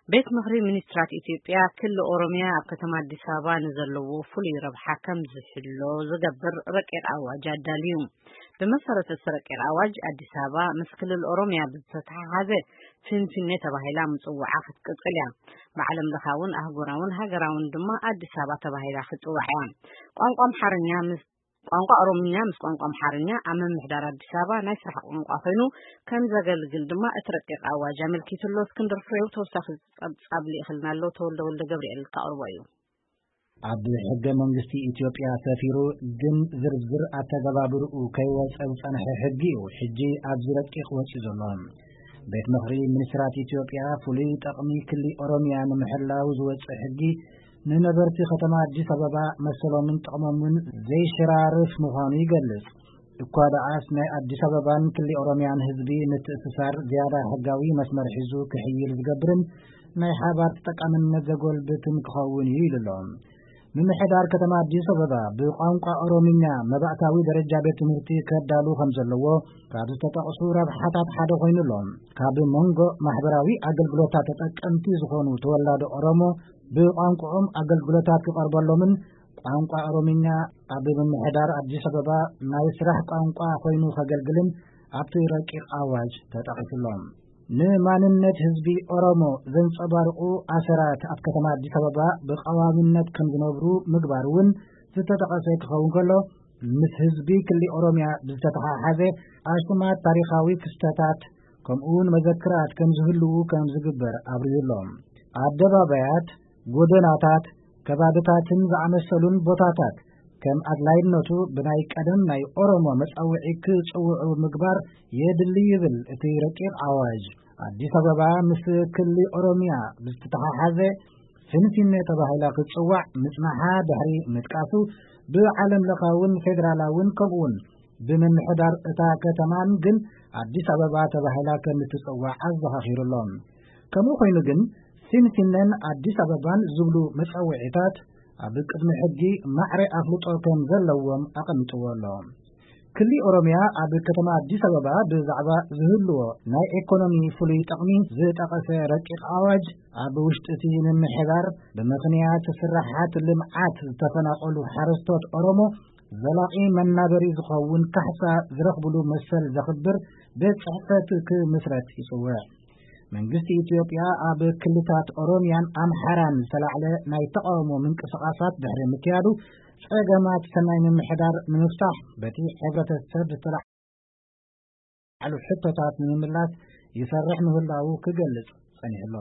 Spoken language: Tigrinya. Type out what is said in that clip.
ቤት ምክሪ ሚኒስትራት ኢትዮጵያ ክልል ኦሮሚያ ከተማ አዲስ አበባ ንዘለዎ ፍሉይ ረብሓ ከም ዝሕሎ ዝገብር ረቂቅ አዋጅ አዳልዩ በመሰረተ ረቂቅ አዋጅ አዲስ አበባ ምስ ክልል ኦሮሚያ ብተተሓሓዘ ፍንፍኔ ተባሂላ ምጽዋዓ ክትቅጽል በዓለም ለኻውን አህጉራውን ሃገራውን ድማ አዲስ አበባ ተባሂላ ክትጽዋዓ ቋንቋ አምሓርኛ ቋንቋ ኦሮምኛ ምስ ቋንቋ አምሓርኛ አመም ምሕዳር አዲስ አበባ ናይ ስራሕ ቋንቋ ኮይኑ ከም ዘገልግል ድማ እትረቂቅ አዋጅ አመልኪትሎ እስክንድር ፍሬው ተወሳኺ ጻብሊ ይኽልናሎ ተወልደ ወልደ ገብርኤል ካቅርቦዩ አብ ሕገ መንግስቲ ኢትዮጵያ ሰፊሩ ግን ዝርዝር አተገባብርኡ ከይወጽእ ጸንሐ ሕጊ ሕጂ አብ ዝረቂቅ ወጪ ዘሎ ቤት ምክሪ ሚኒስትራት ኢትዮጵያ ፍሉይ ጠቅሚ ክልል ኦሮሚያ ንምሕላው ዝወጽእ ሕጊ ንነበርቲ ከተማ አዲስ አበባ መሰሎምን ጥቅሞምን ዘይሽራርፍ ምዃኑ ይገልጽ እኳ ደአስ ናይ አዲስ አበባን ክልል ኦሮሚያን ህዝቢ ንትእስሳር ዝያዳ ሕጋዊ መስመር ሒዙ ክሕይል ዝገብርን ናይ ሓባር ተጠቃምነት ዘጎልብትን ክኸውን ይልሎም ምምሕዳር ከተማ አዲስ አበባ ብቋንቋ ኦሮምኛ መባእታዊ ደረጃ ቤት ትምህርቲ ከዳሉ ከም ዘለዎ ካብ ዝተጠቕሱ ረብሓታት ሓደ ኮይኑሎም ካብ መንጎ ማሕበራዊ አገልግሎታት ተጠቀምቲ ዝኾኑ ተወላዲ ኦሮሞ ብቋንቋኦም አገልግሎታት ክቀርበሎምን ቋንቋ ኦሮምኛ ኣብ ምምሕዳር አዲስ አበባ ናይ ስራሕ ቋንቋ ኮይኑ ከገልግልን ኣብቲ ረቂቅ አዋጅ ተጠቂሱሎም ንማንነት ህዝቢ ኦሮሞ ዘንጸባርቁ ኣሰራት ኣብ ከተማ አዲስ አበባ ብቀዋምነት ከም ዝነብሩ ምግባርውን ዝተጠቀሰ ክኸውን ከሎ ምስ ህዝቢ ክልል ኦሮሚያ ብዝተተሓሓዘ ኣሽማት ታሪኻዊ ክስተታት ከምኡውን መዘክራት ከም ዝህልው ከም ዝግበር ኣብርዩሎም ኣደባባያት ጎደናታት ከባቢታትን ዝኣመሰሉን ቦታታት ከም ኣድላይነቱ ብናይ ቀደም ናይ ኦሮሞ መጻውዒ ክጽውዑ ምግባር የድሊ ይብል እቲ ረቂቅ አዋጅ አዲስ አበባ ምስ ክልል ኦሮሚያ ብዝተተሓሓዘ ፍንፍኔ ተባሂላ ክትጽዋዕ ምጽናሓ ድሕሪ ምጥቃሱ ብዓለም ለኻውን ፌደራላውን ከምኡውን ብምምሕዳር እታ ከተማን ግን አዲስ አበባ ተባሂላ ከም እትጽዋዕ ኣዘኻኺሩሎም ከምኡ ኮይኑ ግን ፍንፍኔን አዲስ አበባን ዝብሉ መጻውዒታት ኣብ ቅድሚ ሕጊ ማዕረ ኣፍልጦ ከም ዘለዎም ኣቐሚጥዎሎም ክልል ኦሮሚያ ኣብ ከተማ አዲስ አበባ ብዛዕባ ዝህልዎ ናይ ኢኮኖሚ ፍሉይ ጠቅሚ ዝጠቀሰ ረቂቅ አዋጅ ኣብ ውሽጢ እቲ ምምሕዳር ብምኽንያት ስራሓት ልምዓት ዝተፈናቀሉ ሓረስቶት ኦሮሞ ዘላቂ መናበሪ ዝኸውን ካሕሳ ዝረኽብሉ መሰል ዘኽብር ቤት ጽሕፈት ክምስረት ይጽውዕ መንግስቲ ኢትዮጵያ ኣብ ክልታት ኦሮሚያን አምሓራን ዝተላዕለ ናይ ተቃውሞ ምንቅስቃሳት ድሕሪ ምክያዱ ጸገማት ሰናይ ምምሕዳር ንምፍታሕ በቲ ሕብረተሰብ ዝተላዕሉ ሕቶታት ንምምላስ ይሰርሕ ምህላው ክገልጽ ጸኒሕሎ